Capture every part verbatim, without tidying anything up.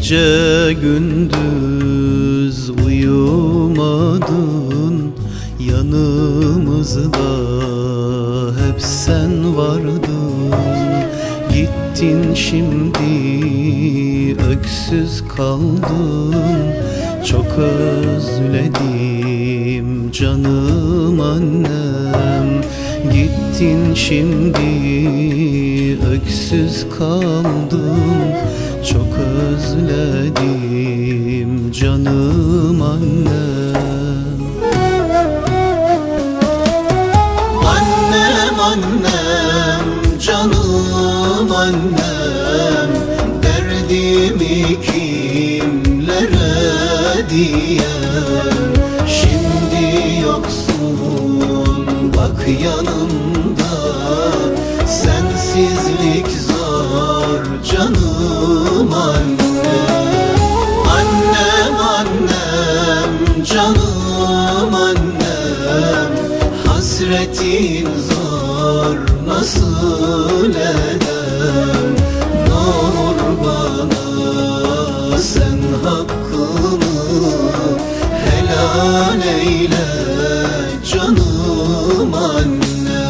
Gece gündüz uyumadın, yanımızda hep sen vardın. Gittin şimdi öksüz kaldın, çok özledim canım annem. Gittin şimdi öksüz kaldın, çok özledim canım annem. Annem annem canım annem, derdimi kimlere diyem. Şimdi yoksun bak yanımda, sensizlik zor canım annem. Annem annem canım annem, hasretin zor nasıl edem. Ne olur bana sen hakkımı helal eyle canım annem.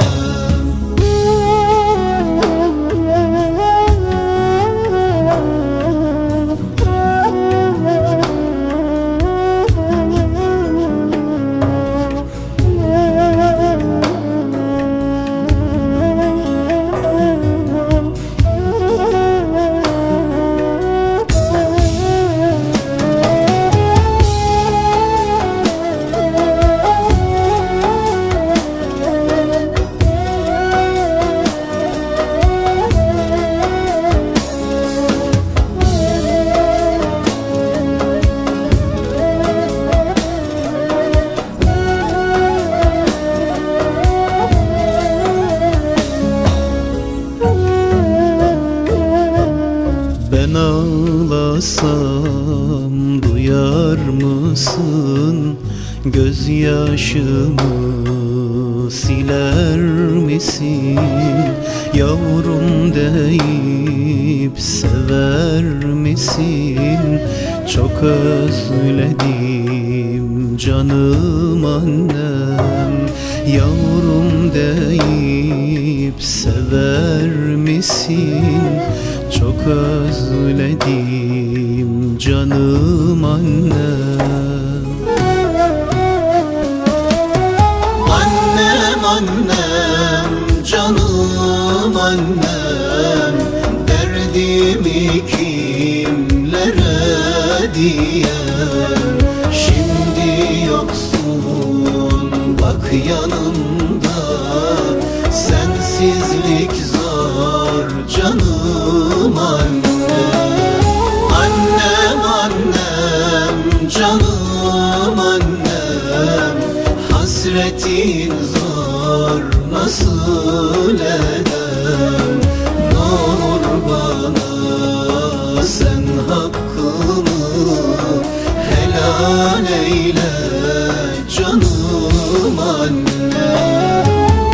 Ben ağlasam duyar mısın? Gözyaşımı siler misin? Yavrum deyip sever misin? Çok özledim canım annem. Yavrum deyip sever misin? Çok özledim canım annem. Annem annem canım annem, derdimi kimlere diyem. Şimdi yoksun bak yanımda, sensizlik zor canım annem. Annem annem canım annem, hasretin zor nasıl edem. Ne olur bana sen hakkımı helal eyle canım annem.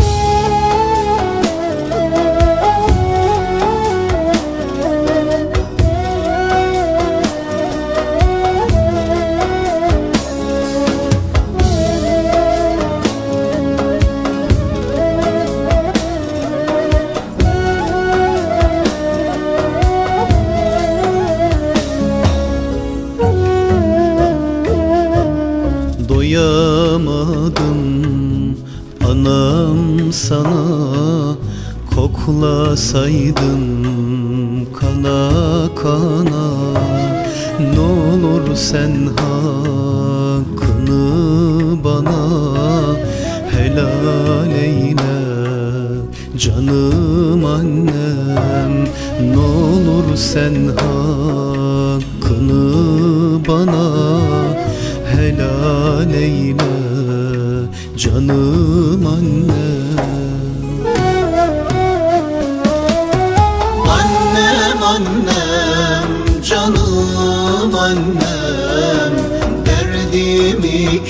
Doyamadım anam sana, koklasaydım kana kana. Ne olur sen hakkını bana helal eyle canım annem. Ne olur sen hakkını bana helal eyle canım annem. Annem annem canım annem, derdimi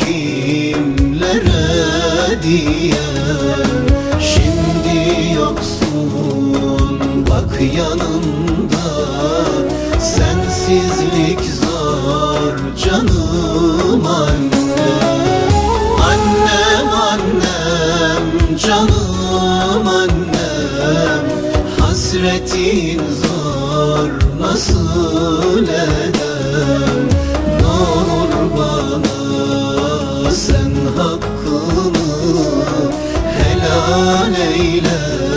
kimlere diyem. Şimdi yoksun bak yanımda, sensiz sensizlik zor canım annem. Annem annem canım annem, hasretin zor nasıl edem. Ne olur bana sen hakkını helal eyle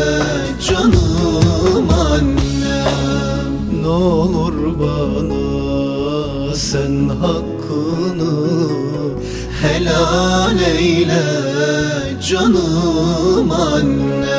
canım annem. Ne olur bana sen hakkını helal eyle canım annem.